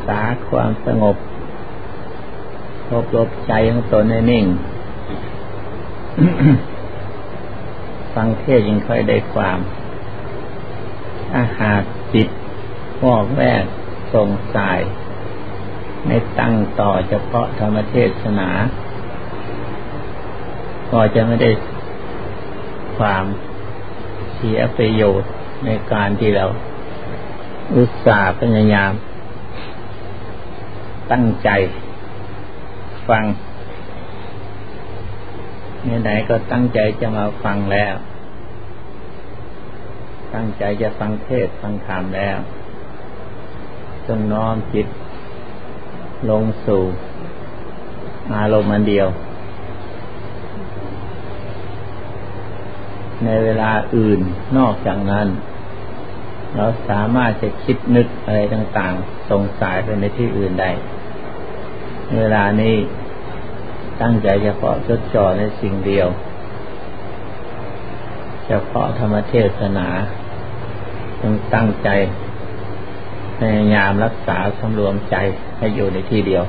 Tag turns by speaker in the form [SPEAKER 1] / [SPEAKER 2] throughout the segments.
[SPEAKER 1] ษาความสงบอบรมใจของตนให้นิ่ง ฟังเทศยิ่งค่อยได้ความถ้าหากจิตวอกแวกสงสัยไม่ตั้งต่อเฉพาะธรรมเทศนาก็จะไม่ได้ความเสียประโยชน์ในการที่เราอุตส่าห์พยายามตั้งใจฟังไหนๆก็ตั้งใจจะมาฟังแล้วตั้งใจจะฟังเทศฟังธรรมแล้วจงน้อมจิตลงสู่อารมณ์อันเดียวในเวลาอื่นนอกจากนั้นเราสามารถจะคิดนึกอะไรต่างๆส่งสายไปในที่อื่นได้เวลานี้ตั้งใจเฉพาะจดจ่อในสิ่งเดียวเฉพาะธรรมเทศนาต้องตั้งใจพยายามรักษาสำรวมใจให้อยู่ในที่เดียว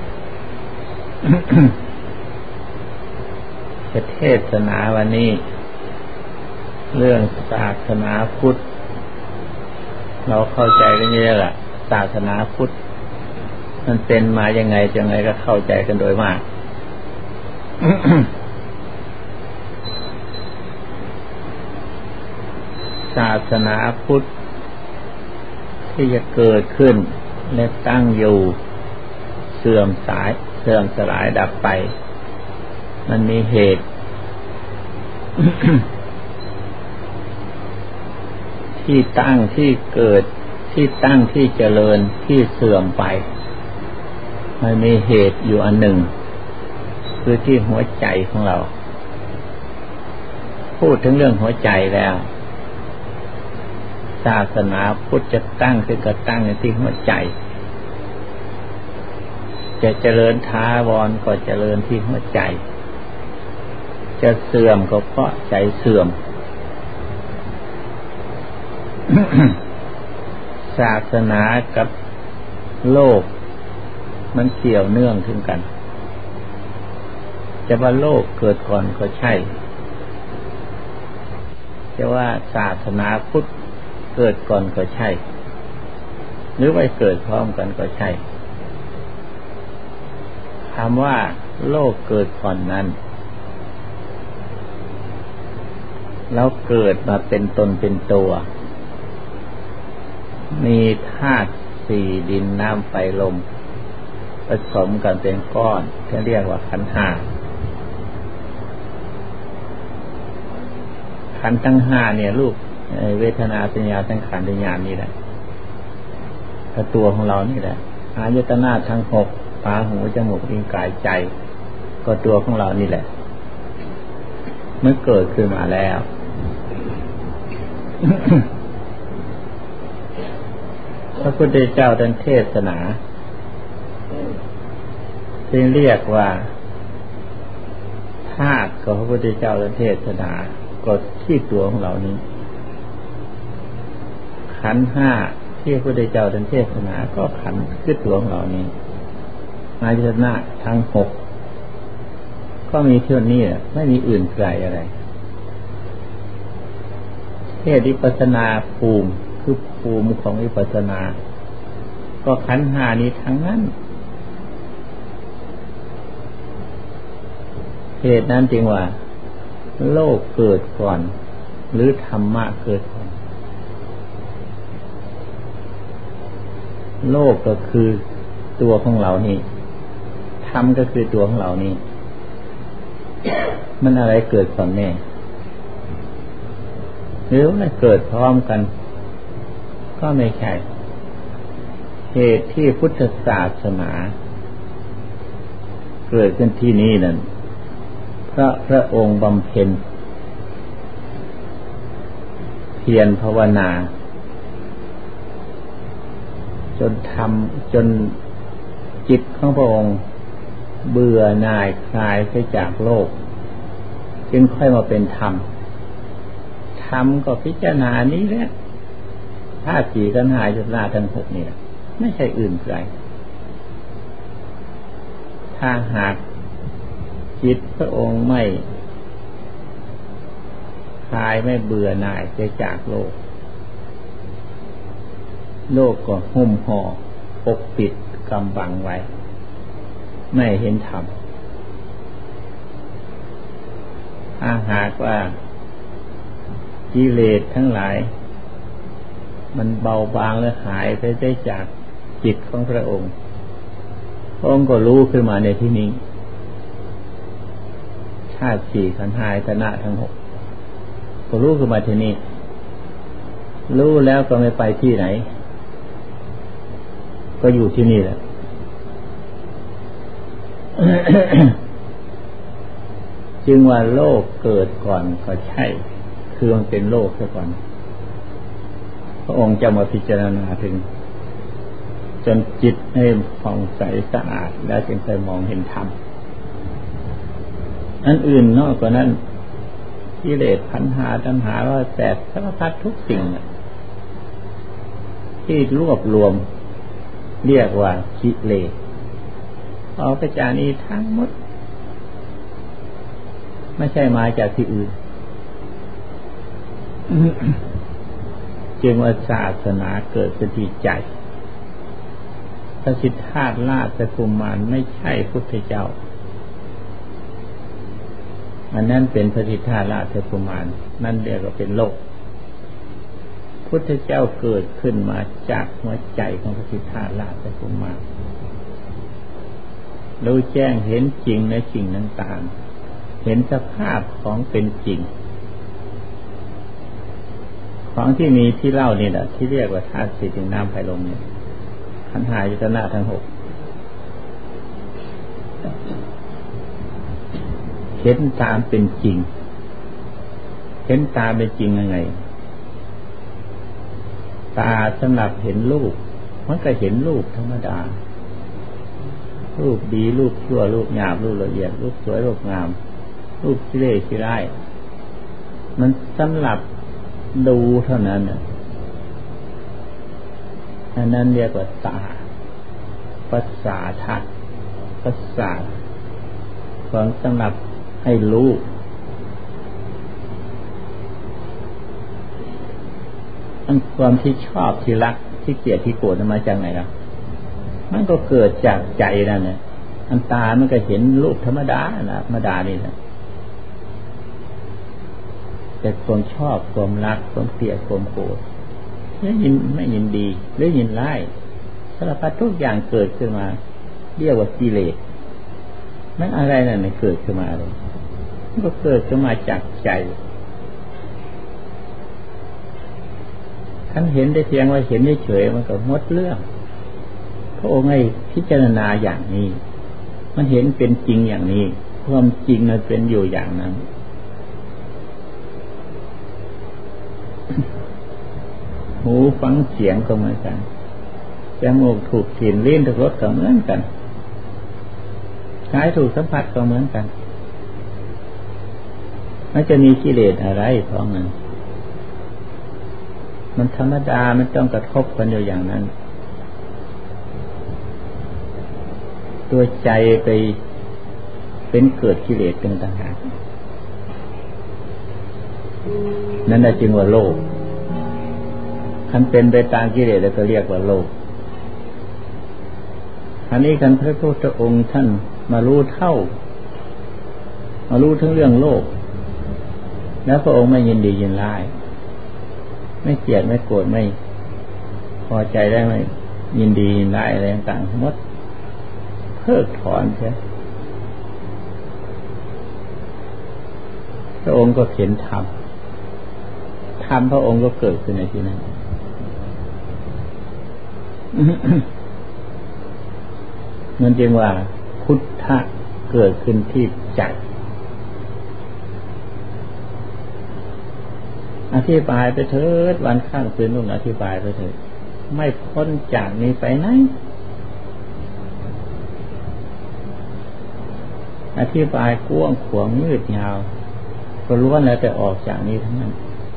[SPEAKER 1] จะเทศนาวันนี้เรื่องศาสนาพุทธเราเข้าใจกันเยอะแหละศาสนาพุทธมันเป็นมายังไงก็เข้าใจกันโดยมาก ศาสนาพุทธที่จะเกิดขึ้นและตั้งอยู่เสื่อมสลายดับไปมันมีเหตุ ที่ตั้งที่เกิดที่ตั้งที่เจริญที่เสื่อมไปมันมีเหตุอยู่อันหนึ่งคือที่หัวใจของเราพูดถึงเรื่องหัวใจแล้วศาสนาพุทธจะตั้งขึ้นก็ตั้งในที่หัวใจจะเจริญท้าวรก็เจริญที่หัวใจจะเสื่อมก็เพราะใจเสื่อม ศาสนากับโลกมันเกี่ยวเนื่องถึงกันจะว่าโลกเกิดก่อนก็ใช่จะว่าศาสนาพุทธเกิดก่อนก็ใช่หรือว่าเกิดพร้อมกันก็ใช่คำว่าโลกเกิดก่อนนั้นแล้วเกิดมาเป็นตนเป็นตัวมีธาตุสี่ดินน้ำไฟลมผสมกันเป็นก้อนที่เรียกว่าขันธ์ห้าขันธ์ทั้งห้าเนี่ยรูปเวทนาสัญญาสังขารวิญญาณนี่แหละถ้าตัวของเรานี่แหละอายตนะทั้งหกตาหูจมูกลิ้นกายใจก็ตัวของเรานี่แหละเมื่อเกิดขึ้นมาแล้ว พระพุทธเจ้าท่านเทศนาที่เรียกว่าธาตุของพระพุทธเจ้าท่านเทศนาก็ที่ตัวของเรานี้ขันธ์ห้าที่พระพุทธเจ้าท่านเทศนาก็ขันธ์คือตัวของเรานี้อายตนะทั้งหกก็มีเท่านี้แหละไม่มีอื่นไกลอะไรเทศวิปัสสนาภูมิคือภูมิของวิปัสสนาก็ขันธ์ห้านี้ทั้งนั้นเหตุนั้นจึงว่าโลกเกิดก่อนหรือธรรมะเกิดก่อนโลกก็คือตัวของเรานี่ธรรมก็คือตัวของเรานี่มันอะไรเกิดก่อนแน่หรือมันเกิดพร้อมกันก็ไม่ใช่เหตุที่พุทธศาสนาเกิดขึ้นที่นี่นั่นพระองค์บำเพ็ญเพียรภาวนาจนจิตของพระองค์เบื่อหน่ายคลายไปจากโลกจึงค่อยมาเป็นธรรมก็พิจารณานี้แหละธาตุสี่ขันธ์ห้าอายตนะทั้งหกนี่ไม่ใช่อื่นไกลถ้าหากจิตพระองค์ไม่คลายไม่เบื่อหน่ายไปจากโลกโลกก็หุ้มห่อปกปิดกำบังไว้ไม่เห็นธรรมถ้าหากว่ากิเลสทั้งหลายมันเบาบางและหายไปได้จากจิตของพระองค์พระองค์ก็รู้ขึ้นมาในที่นี้ธาตุสี่ขันธ์ห้าอายตนะทั้งหกก็รู้ขึ้นมาที่นี้รู้แล้วก็ไม่ไปที่ไหนก็อยู่ที่นี่แหละ จึงว่าโลกเกิดก่อนก็ใช่คือมันเป็นโลกซะก่อนพระองค์จะมาพิจารณาถึงจนจิตให้ผ่องใสสะอาดแล้วจึงไปมองเห็นธรรมอันอื่นนอกจากนั้นกิเลสขันธ์ห้าตัณหาว่าแต่สารพัดทุกสิ่งที่รวบรวมเรียกว่ากิเลสเอาไปจากนี้ทั้งหมดไม่ใช่มาจากที่อื่น จึงว่าศาสนาเกิดขึ้นที่ใจพระสิทธาถราชกุมารไม่ใช่พุทธเจ้าอันนั้นเป็นพระสิทธาถราชกุมารนั่นเรียกว่าเป็นโลกพุทธเจ้าเกิดขึ้นมาจากหัวใจของพระสิทธาถราชกุมารรู้แจ้งเห็นจริงในสิ่งต่างๆเห็นสภาพของเป็นจริงของที่มีที่เล่านี่แหละที่เรียกว่าธาตุสี่ดินน้ำไฟลมเนี่ยขันธ์ห้าอายตนะทั้งหกเห็นตามเป็นจริงเห็นตามเป็นจริงยังไงตาสำหรับเห็นรูปมันก็เห็นรูปธรรมดารูปดีรูปชั่วรูปหยาบรูปละเอียดรูปสวยรูปงามรูปขี้เล่ขี้ร้ายมันสำหรับดูเท่านั้นอันนั้นเรียกว่าตาประสาทะประสาทของสำหรับให้รู้อันความที่ชอบที่รักที่เกลียดที่โกรธมาจากไหนล่ะมันก็เกิดจากใจนั่นแหละอันตามันก็เห็นรูปธรรมดานะธรรมดานี่แหละแต่ความชอบความรักความเกลียดความโกรธไม่ยินดีหรือยินร้ายสารพัดทุกอย่างเกิดขึ้นมาเรียกว่ากิเลสนั่นอะไรนั่นเกิดขึ้นมาเลยมันก็เกิดขึ้นมาจากใจท่านเห็นได้เพียงว่าเห็นเฉยๆมันก็หมดเรื่องพระองค์ให้พิจารณาอย่างนี้มันเห็นเป็นจริงอย่างนี้ความจริงมันเป็นอยู่อย่างนั้นหูฟังเสียงก็เหมือนกันจมูกถูกกลิ่นลิ้นถูกรสก็เหมือนกันกายถูกสัมผัสก็เหมือนกันมันจะมีกิเลสอะไรเพราะงั้นมันธรรมดามันต้องกระทบกันอยู่อย่างนั้นตัวใจไปเป็นเกิดกิเลสเป็นต่างหากนั่นแหละจึงว่าโลกคันเป็นไปตามกิเลสแล้วก็เรียกว่าโลกอันนี้คันพระพุทธองค์ท่านมารู้เท่ามารู้ทั้งเรื่องโลกแล้วพระองค์ไม่ยินดียินร้ายไม่เกลียดไม่โกรธไม่พอใจได้ไม่ยินดียินร้ายอะไรต่างๆหมดเพิกถอนใช่พระองค์ก็เห็นธรรมพระองค์ก็เกิดขึ้นในที่นั้น นั่นจึงว่าพุทธะเกิดขึ้นที่ใจอธิบายไปเถิดวันข้างคืนนู่นอธิบายไปเถิดไม่พ้นจากนี้ไปไหนอธิบายกว้างขวางยืดยาวก็ล้วนแล้วแต่ออกจากนี้ทั้งนั้น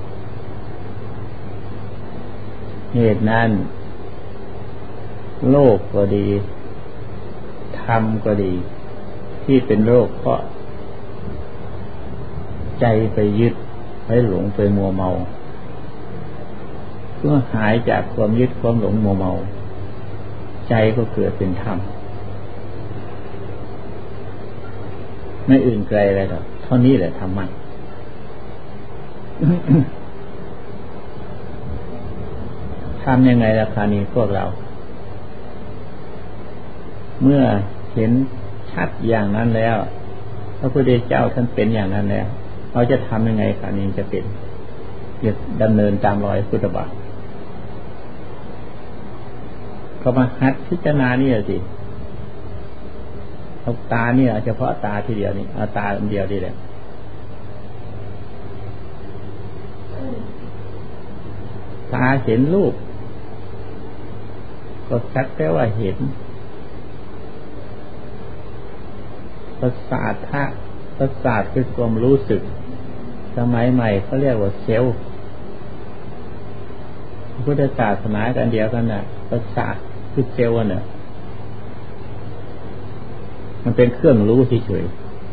[SPEAKER 1] เหตุนั้นโลกก็ดีธรรมก็ดีที่เป็นโรคเพราะใจไปยึดไปหลงไปมัวเมาเมื่อหายจากความยึดความหลงมัวเมาใจก็เกิดเป็นธรรมไม่อื่นไกลอะไรหรอกเท่านี้แหละธรรมะ ทำยังไงล่ะคราวนี้พวกเราเมื่อเห็นชัดอย่างนั้นแล้วพระพุทธเจ้าท่านเป็นอย่างนั้นแล้วเราจะทำยังไงคราวนี้จะเป็นจะดำเนินตามรอยพุทธบาทก็มาหัดพิจารณานี่สิเอาตาเนี่ยเฉพาะตาทีเดียวนี่เอาตาอันเดียวดีแหละตาเห็นรูปก็สักแต่ว่าเห็นประสาทะประสาทคือความรู้สึกสมัยใหม่เขาเรียกว่าเซลล์พุทธศาสนากันเดียวกันน่ะประสาทคือเซลล์น่ะมันเป็นเครื่องรู้เฉย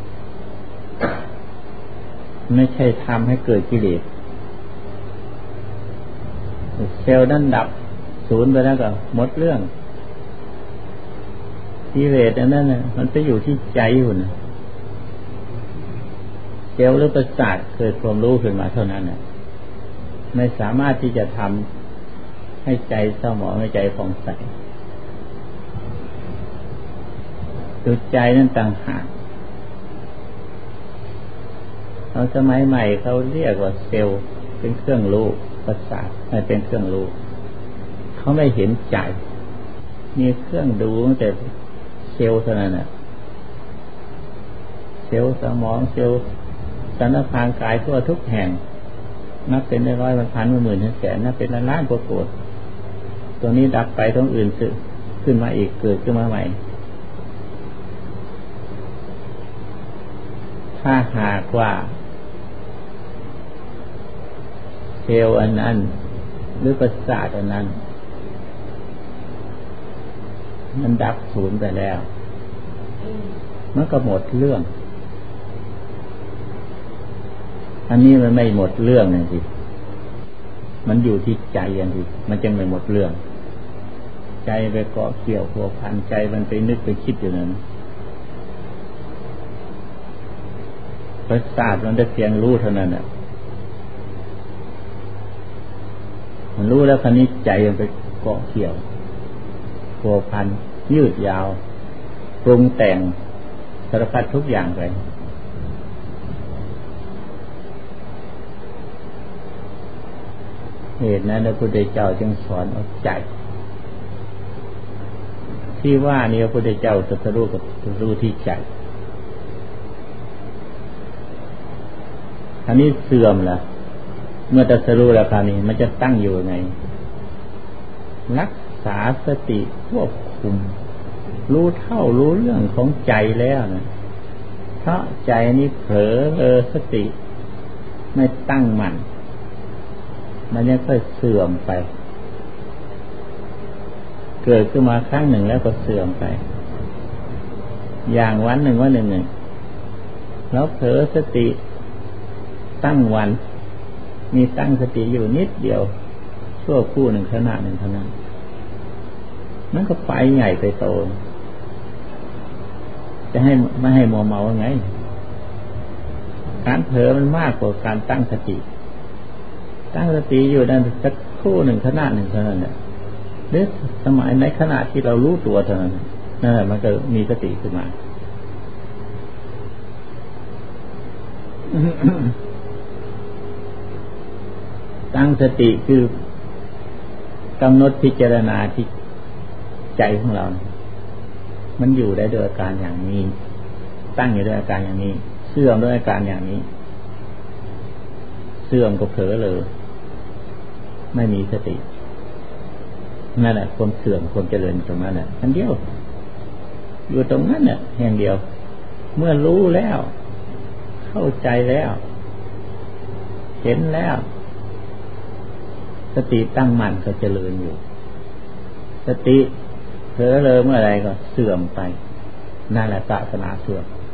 [SPEAKER 1] ๆไม่ใช่ทำให้เกิดกิเลสเซลล์นั้นดับศูนย์ไปแล้วก็หมดเรื่องกิเลสอันนั้นน่ะมันไปอยู่ที่ใจอยู่นะเซลล์หรือประสาทเกิดความรู้ขึ้นมาเท่านั้นน่ะไม่สามารถที่จะทำให้ใจเศร้าหมองให้ใจผ่องใสตัวใจนั่นต่างหากเขาสมัยใหม่เขาเรียกว่าเซลล์เป็นเครื่องรู้ประสาทไม่เป็นเครื่องรู้เขาไม่เห็นใจมีเครื่องดูตั้งแต่เซลล์เท่านั้นน่ะเซลล์สมองเซลล์สันพางกายทั่วทุกแห่งนับเป็นร้อยพันหมื่นแสนนับเป็นล้านโกรธตัวนี้ดับไปตรงอื่นขึ้นมาอีกเกิดขึ้นมาใหม่ถ้าหากว่าเซลล์อันนั้นหรือประสาทอันนั้นมันดับศูนย์ไปแล้วมันก็หมดเรื่องอันนี้มันไม่หมดเรื่องนะสิมันอยู่ที่ใจอย่างที่มันจึงไม่หมดเรื่องใจไปเกาะเกี่ยวพัวพันใจมันไปนึกไปคิดอยู่นั้นประสาทมันได้เพียงรู้เท่านั้นน่ะมันรู้แล้วคราวนี้ใจมันไปเกาะเกี่ยวพัวพันยืดยาวปรุงแต่งสารพัดทุกอย่างไปเหตุนั้นพระพุทธเจ้าจึงสอนเอาใจที่ว่านี่พระพุทธเจ้าตรัสรู้กับตรัสรู้ที่ใจอันนี้เสื่อมละเมื่อตรัสรู้แล้วคราวนี้มันจะตั้งอยู่ไงรักษาสติควบคุมรู้เท่ารู้เรื่องของใจแล้วนะเพราะใจนี้เผลอสติไม่ตั้งมั่นมันยังค่อยเสื่อมไปเกิดขึ้นมาครั้งหนึ่งแล้วก็เสื่อมไปอย่างวันหนึ่งแล้วเผลอสติตั้งวันมีตั้งสติอยู่นิดเดียวชั่วครู่หนึ่งขณะหนึ่งเท่านั้นนั่นก็ไปใหญ่ไปโตจะให้ไม่ให้มัวเมาไงการเผลอมันมากกว่าการตั้งสติตั้งสติอยู่นั่นสักครู่หนึ่งขณะหนึ่งเท่านั้นแหละหรือสมัยในขณะที่เรารู้ตัวเท่านั้นนั่นแหละมันก็มีสติขึ้นมาตั้งสติคือกำหนดพิจารณาที่ใจของเรามันอยู่ได้ด้วยอาการอย่างนี้ตั้งอยู่ด้วยอาการอย่างนี้เสื่อมด้วยอาการอย่างนี้เสื่อมก็เผลอเลยไม่มีสตินั่นแหละความเสื่อมความเจริญตรงนั้นแหละอันเดียวอยู่ตรงนั้นเนี่ยแห่งเดียวเมื่อรู้แล้วเข้าใจแล้วเห็นแล้วสติตั้งมั่นก็เจริญอยู่สติเผลอเลยเมื่อไรก็เสื่อมไปนั่นแหละศาสนาเสื่อม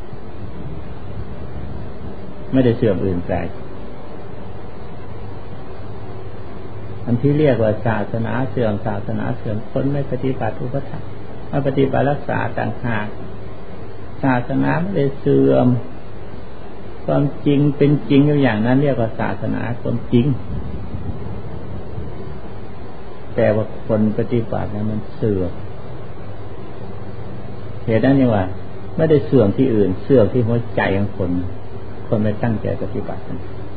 [SPEAKER 1] ไม่ได้เสื่อมอื่นแปลกอันที่เรียกว่าศาสนาเสื่อมศาสนาเสื่อมคนไม่ปฏิบัติอุปถัมภ์ไม่ปฏิบัติรักษาต่างหากศาสนาไม่ได้เสื่อมความจริงเป็นจริงอย่างนั้นเรียกว่าศาสนาความจริงแต่ว่าคนปฏิบัตินั้นมันเสื่อมเหตุนั้นนี่ว่าไม่ได้เสื่อมที่อื่นเสื่อมที่หัวใจของคนไม่ตั้งใจปฏิบัติ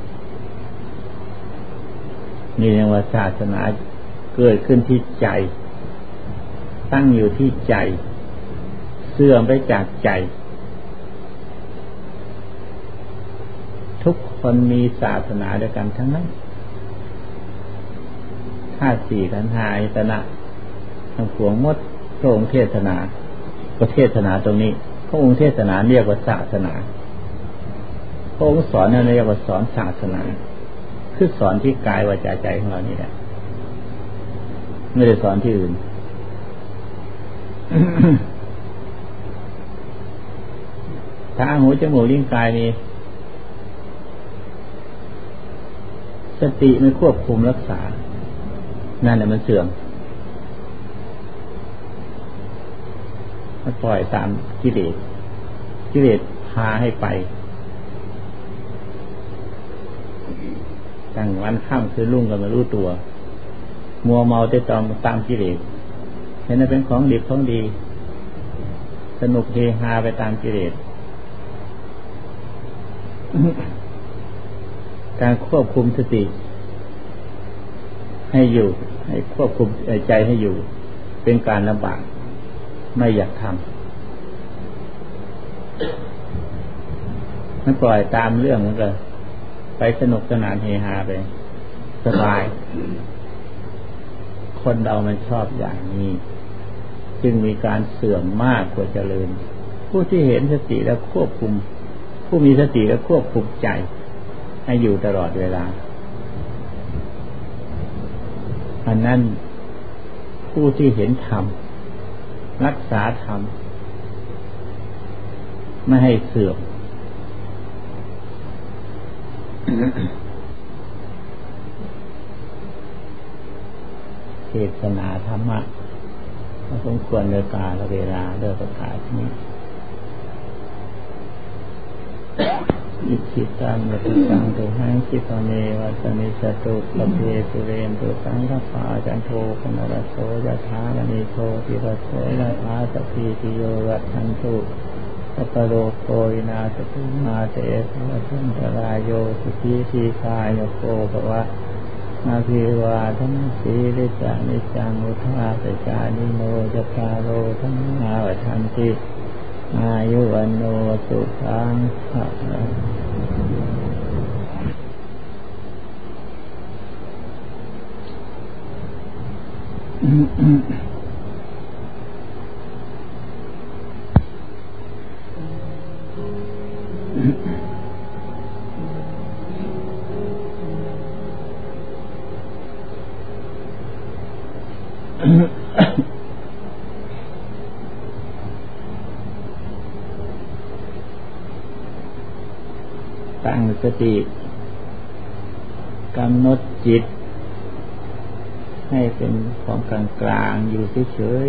[SPEAKER 1] นี่เรียกว่าศาสนาเกิดขึ้นที่ใจตั้งอยู่ที่ใจเสื่อมไปจากใจทุกคนมีศาสนาเดียวกันทั้งนั้นธาตุสี่ขันธ์ห้าอายตนะทั้งปวงหมดพระองค์เทศนาก็เทศนาตรงนี้พระองค์เทศนาเรียกว่าศาสนาพระองค์สอนนั่นเรียกว่าสอนศาสนาคือสอนที่กายวาจาใจของเรานี่แหละไม่ได้สอนที่อื่น ตาหูจมูกลิ้นกายนี่สติไม่ควบคุมรักษานั่นแหละมันเสื่อมมันปล่อยตามกิเลสพาให้ไปตั้งวันค่ำคือรุ่งก็ไม่รู้ตัวมัวเมาได้ตามกิเลสเห็นนั้นเป็นของดีของดีสนุกเฮฮาไปตามกิเลส การควบคุมสติให้อยู่ให้ควบคุมใจให้อยู่เป็นการลำบากไม่อยากทำมันปล่อยตามเรื่องมันก็ไปสนุกสนานเฮฮาไปสบายคนเรามันชอบอย่างนี้จึงมีการเสื่อมมากกว่าเจริญผู้ที่เห็นสติแล้วควบคุมผู้มีสติแล้วควบคุมใจให้อยู่ตลอดเวลาอันนั้นผู้ที่เห็นธรรมรักษาธรรมไม่ให้เสื่อม เทศนาธรรมะสมควรในกาลเวลาเลิกประกาศนี้อิจิตังยติตังตุหังคิปะเมวัสมิจตุปะเพสุเรนตุสังฆปาจันโทปนรสโสยถามณีโทติรสโสยถาสพีติโยรัตถันตุสัพพโลกโควินาศตุมาเตภวัตุนตรายโยสุขีทีคายโกภวะนาภิวาทนาสีริจานิจังอุทาปจานิโนจตารโลธรรมาวัฏันติอายุวันโนสุขังภะลังตั้งสติกำหนดจิตให้เป็นของกลางๆอยู่เฉย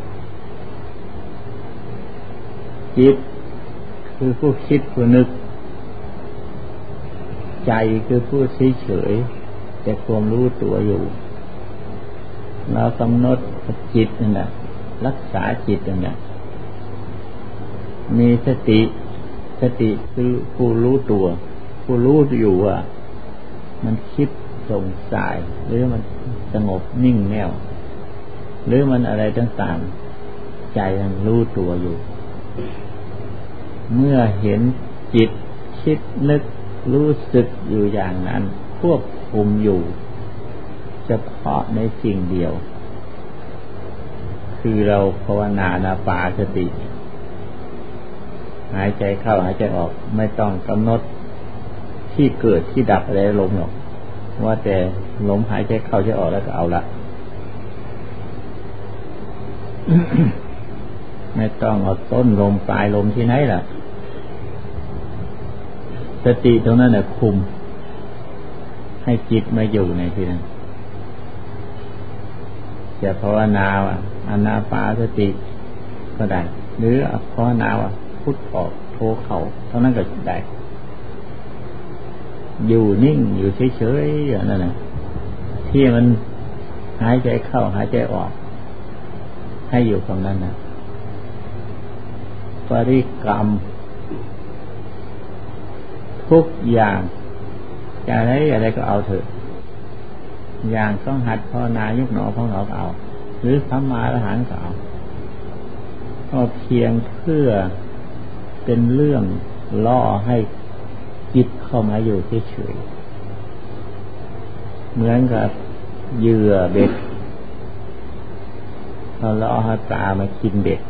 [SPEAKER 1] ๆจิตคือผู้คิดผู้นึกใจคือผู้เฉยๆแต่ความรู้ตัวอยู่เรากำหนดจิตนั่นแหละรักษาจิตนั่นแหละมีสติคือผู้รู้ตัวผู้รู้อยู่ว่ามันคิดส่งสายหรือมันสงบนิ่งแน่วหรือมันอะไรต่างๆใจมันรู้ตัวอยู่เมื่อเห็นจิตคิดนึกรู้สึกอยู่อย่างนั้นควบคุมอยู่เฉพาะในสิ่งเดียวคือเราภาวนานาปาสติหายใจเข้าหายใจออกไม่ต้องกำหนดที่เกิดที่ดับอะไรลมหรอกว่าแต่ลมหายใจเข้าใจออกแล้วก็เอาละ ไม่ต้องเอาต้นลมปลายลมที่ไหนล่ะสติตรงนั้นเนี่ยคุมให้จิตมาอยู่ในที่นั้นจะภาวนาว่าอานาปานสติก็ได้หรือภาวนาว่าพุทออกโทเข้าเท่านั้นก็ได้อยู่นิ่งอยู่เฉยๆอย่างนั้นน่ะที่มันหายใจเข้าหายใจออกให้อยู่ตรงนั้นนะบริกรรมทุกอย่างจะอะไรก็เอาเถอะอย่างต้องหัดภาวนายุบหนอพองหนอก็เอาหรือสัมมาอรหันต์ก็เอาก็เพียงเพื่อเป็นเรื่องล่อให้จิตเข้ามาอยู่เฉยๆเหมือนกับเหยื่อเบ็ดเราล่อให้ปลามากินเบ็ด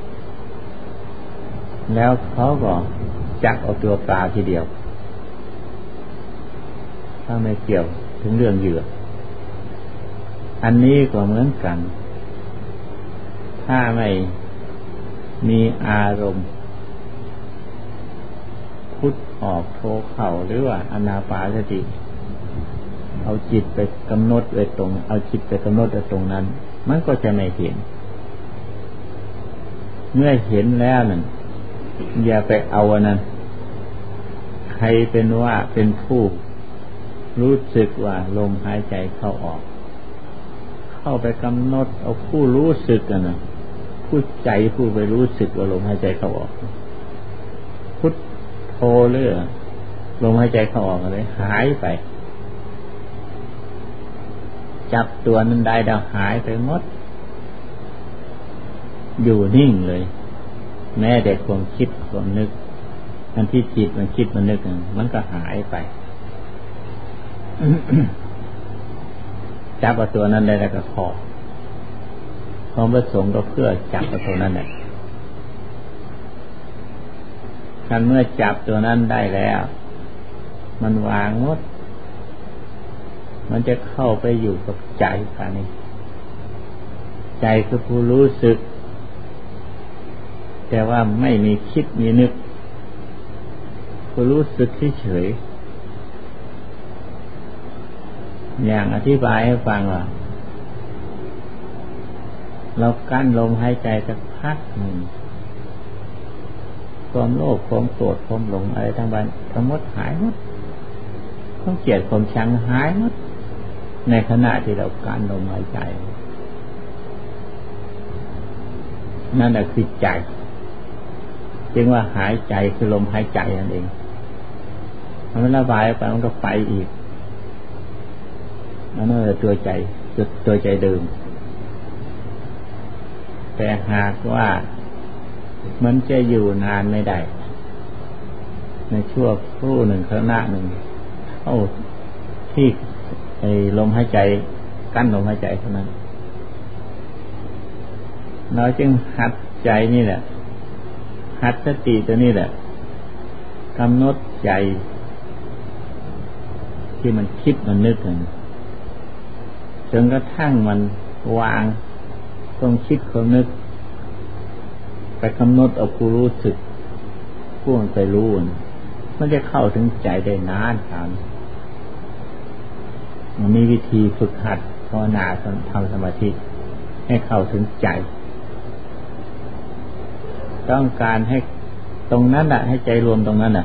[SPEAKER 1] แล้วเขาก็จับเอาตัวปลาทีเดียวถ้าไม่เกี่ยวถึงเรื่องเหยื่ออันนี้ก็เหมือนกันถ้าไม่มีอารมณ์พุทออกโทเข้าหรือว่าอานาปานสติเอาจิตไปกำหนดไว้ตรงเอาจิตไปกำหนดไว้ตรงนั้นมันก็จะไม่เห็นเมื่อเห็นแล้วนั่นอย่าไปเอาอันนั้นใครเป็นว่าเป็นผู้รู้สึกว่าลมหายใจเข้าออกเข้าไปกำหนดเอาผู้รู้สึกนะผู้ใจผู้ไปรู้สึกว่าลมหายใจเข้าออกพุทโธเรื่อลมหายใจเข้าออกเลยหายไปจับตัวนั้นได้แล้วหายไปหมดอยู่นิ่งเลยแม้แต่ความคิดความนึกอันที่จิตมันคิดมันนึกมันก็หายไป จับตัวนั้นได้แล้วก็พอความประสงค์ก็เพื่อจับตัวนั้นแหละคันเมื่อจับตัวนั้นได้แล้วมันวางหมดมันจะเข้าไปอยู่กับใจค่ะนี่ใจคือผู้รู้สึกแต่ว่าไม่มีคิดมีนึกผู้รู้สึกเฉยๆอย่างอธิบายให้ฟังว่าเรากั้นลมหายใจสักพักหนึ่งความโลภความโกรธความหลงอะไรทั้งหมดหายหมดความเกลียดความชังหายหมดในขณะที่เรากั้นลมหายใจนั่นแหละคือใจจึงว่าหายใจคือลมหายใจนั่นเองมันระบายไปมันก็ไปอีกนั่นแหละตัวใจเดิมแต่หากว่ามันจะอยู่นานไม่ได้ในชั่วครู่หนึ่งขณะหนึ่งเข้าที่ลมหายใจกั้นลมหายใจเท่านั้นเราจึงหัดใจนี่แหละหัดสติตัวนี้แหละกำหนดใจที่มันคิดมันนึกจนกระทั่งมันวางต้องคิดความนึกไปกำหนดเอาผู้รู้สึกผู้มันไปรู้มันจะเข้าถึงใจได้นานครับมันมีวิธีฝึกหัดภาวนาทำสมาธิให้เข้าถึงใจต้องการให้ตรงนั้นให้ใจรวมตรงนั้น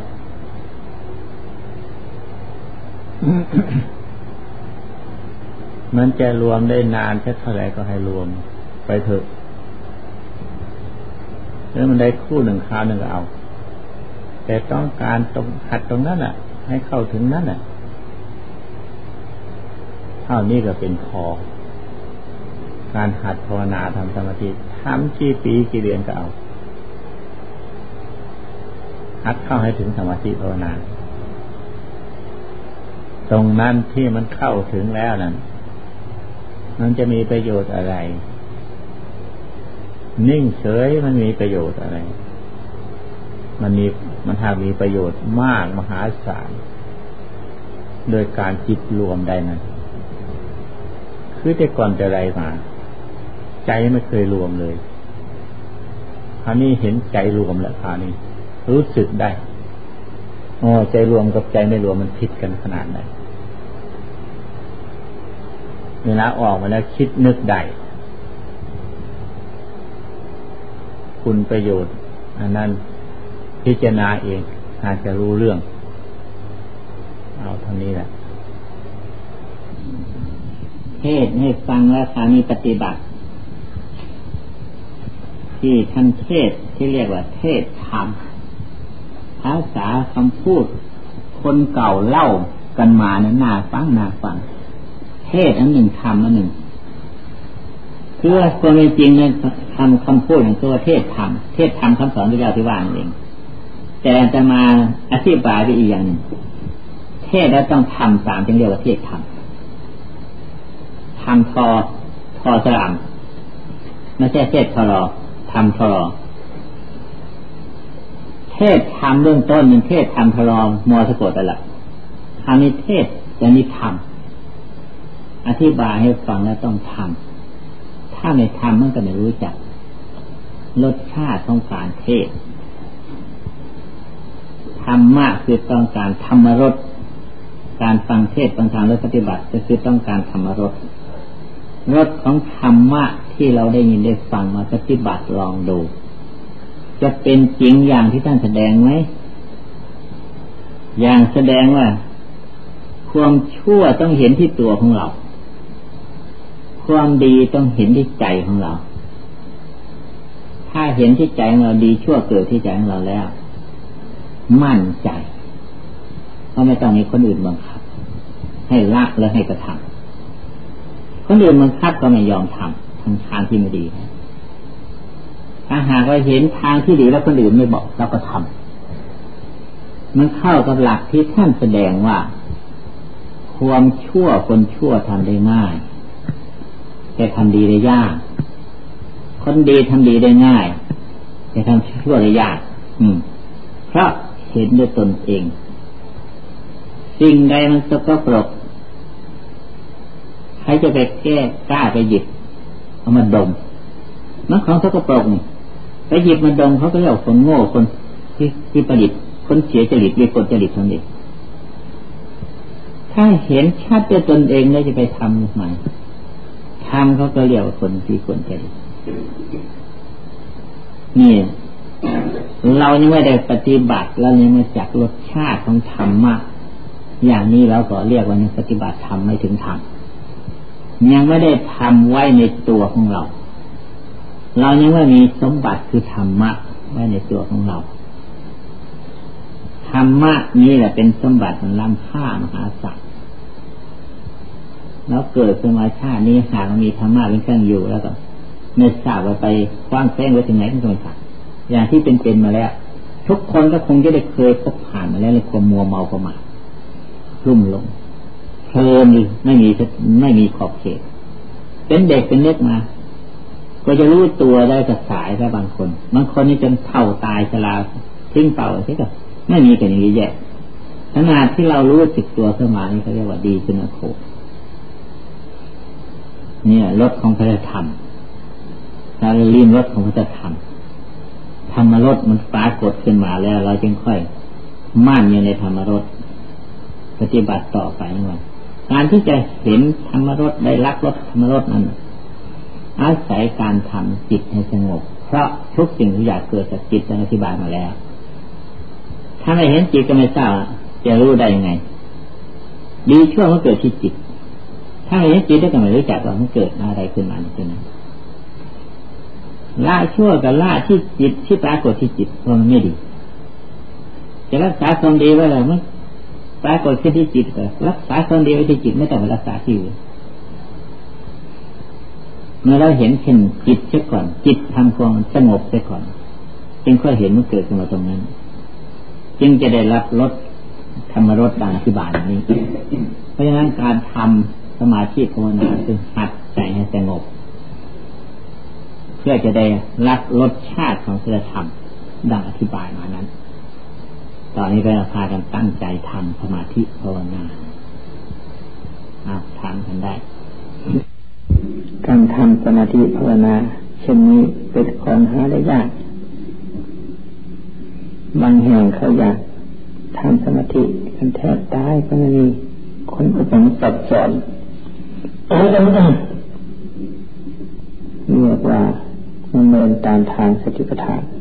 [SPEAKER 1] มันจะรวมได้นานแค่เท่าไหร่ก็ให้รวมไปเถอะแล้วมันได้คู่หนึ่งคราวหนึ่งก็เอาแต่ต้องการตรงหัดตรงนั้นให้เข้าถึงนั้นเท่านี้ก็เป็นพอการหัดภาวนาทำสมาธิทำกี่ปีกี่เดือนก็เอาหัดเข้าให้ถึงสมาธิภาวนาตรงนั้นที่มันเข้าถึงแล้วนั้นมันจะมีประโยชน์อะไรนิ่งเฉยมันมีประโยชน์อะไรมันหามีประโยชน์มากมหาศาลโดยการจิตรวมได้นั้นคือแต่ก่อนแต่ไรมาใจไม่เคยรวมเลยคราวนี้เห็นใจรวมแล้วคราวนี้รู้สึกได้ใจรวมกับใจไม่รวมมันผิดกันขนาดไหนเวลาออกมาแล้วคิดนึกได้คุณประโยชน์อันนั้นพิจารณาเองอาจจะรู้เรื่องเอาเท่านี้แหละเทศให้ฟังแล้วคราวนี้ปฏิบัติที่ท่านเทศที่เรียกว่าเทศธรรมภาษาคำพูดคนเก่าเล่ากันมาเนี่ยน่าฟังเทศอันหนึ่งธรรมอันหนึ่งคือว่าความจริงเนี่ยคำพูดของตัวเทศธรรมคำสอนพระเจ้าที่ว่านั่นเองแต่จะมาอธิบายไปอีกอย่างหนึ่งเทศแล้วต้องทำตามจึงเรียกว่าเทศธรรมทำทอสลามไม่ใช่เทศทรอทำทรอเทศธรรมเบื้องต้นมันเทศธรรมทรอมอสะกดอะไรคำนี้เทศแต่นี้ธรรมอธิบายให้ฟังแล้วต้องทำถ้าไม่ทำมันก็ไม่รู้จักรสชาติของการเทศธรรมะคือต้องการธรรมรสการฟังเทศฟังธรรมและปฏิบัติก็คือต้องการธรรมรสของธรรมะที่เราได้ยินได้ฟังมาปฏิบัติลองดูจะเป็นจริงอย่างที่ท่านแสดงไหมอย่างแสดงว่าความชั่วต้องเห็นที่ตัวของเราความดีต้องเห็นที่ใจของเราถ้าเห็นที่ใจของเราดีชั่วเกิดที่ใจของเราแล้วมั่นใจก็ไม่ต้องมีคนอื่นบังคับให้ละและให้กระทำคนอื่นบังคับก็ไม่ยอมทำทางที่ไม่ดีถ้าหากเราเห็นทางที่ดีแล้วคนอื่นไม่บอกเราก็ทำมันเข้ากับหลักที่ท่านแสดงว่าความชั่วคนชั่วทำได้ง่ายแต่ทำดีได้ยากคนดีทำดีได้ง่ายแต่ทำชั่วได้ยากเพราะเห็นด้วยตนเองสิ่งใดมันสกปรกใครจะไปแก้กล้าไปหยิบเอามาดมมันของสกปรกนี่ไปหยิบมาดมเขาก็เรียกคนโง่คนที่ประดิษฐ์คนเสียจริตวิกลจริตทั้งนี้ถ้าเห็นชัดด้วยตนเองแล้วจะไปทำใหม่ทำเขาก็เรียกว่าคนที่ควรใจนี่เรายังไม่ได้ปฏิบัติเรายังไม่จักรสชาติของธรรมะอย่างนี้เราก็เรียกว่ายังปฏิบัติธรรมไม่ถึงธรรมยังไม่ได้ทำไว้ในตัวของเรายังไม่มีสมบัติคือธรรมะไว้ในตัวของเราธรรมะนี้แหละเป็นสมบัติของล้ำค่ามหาศาลแล้วเกิดขึ้นมาชาตินี้หากมีธรรมะเป็นเครื่องอยู่แล้วก็ไม่ทราบว่าไปคว้างแฝงไว้ถึงไหนก็ไม่ทราบอย่างที่เป็นมาแล้วทุกคนก็คงจะได้เคยพบผ่านมาแล้วในความมัวเมาประมาทลุ่มหลงเพลินไม่มีขอบเขตเป็นเด็กเป็นเล็กมาก็จะรู้ตัวได้กับสายแล้วบางคนนี่จนเฒ่าตายชราทิ้งเป่าใช่ไหมไม่มีกันอย่างนี้แย่ขนาดที่เรารู้สึกตัวสมานี่เขาเรียกว่าดีขึ้นนะโคเนี่ยรสของพระธรรมเราลิ้มรสของพระธรรมธรรมรสมันปรากฏขึ้นมาแล้วเราจึงค่อยมั่นอยู่ในธรรมรสปฏิบัติต่อไปว่าการที่จะเห็นธรรมรสได้รับรสธรรมรสนั้นอาศัยการทำจิตให้สงบเพราะทุกสิ่งทุกอย่างเกิดจากจิตอธิบายมาแล้วถ้าไม่เห็นจิตก็ไม่ทราบจะรู้ได้ยังไงดีชั่วมันเกิดที่จิตถ้าไม่เห็นจิตก็ไม่รู้จักว่ามันเกิดอะไรขึ้นมาในตัวนั้นละชั่วกับละที่จิตที่ปรากฏที่จิตมันไม่ดีจะรักษาความดีไว้เลยมันปรากฏขึ้นที่จิตก็รักษาความดีไว้ที่จิตไม่ต้องไปรักษาที่อื่นเมื่อเราเห็นเช่นจิตเสียก่อนจิตทำความสงบเสียก่อนจึงค่อยเห็นมันเกิดขึ้นมาตรงนั้นจึงจะได้รับรสธรรมรสดังอธิบายนี้เพราะฉะนั้นการทำสมาธิภาวนาคือหัดใจให้สงบเพื่อจะได้รับรสชาติของศีลธรรมดังอธิบายมานั้นตอนนี้ก็พากันตั้งใจทำสมาธิภาวนาทำกันได้การทำสมาธิภาวนาเช่นนี้เป็นของหาได้ยากบางแห่งเขาอยาก
[SPEAKER 2] ทำสมาธิกันแทบตายก็ไม่มีคนอบรมสับสอนเรียกว่าดำเนินตามทางสติปัฏฐาน